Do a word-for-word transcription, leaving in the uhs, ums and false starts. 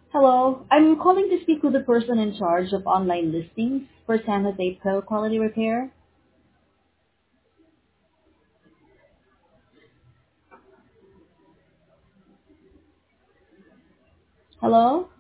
Hello, I'm calling to speak with the person in charge of online listings for San Jose Pro Quality Repair. Hello?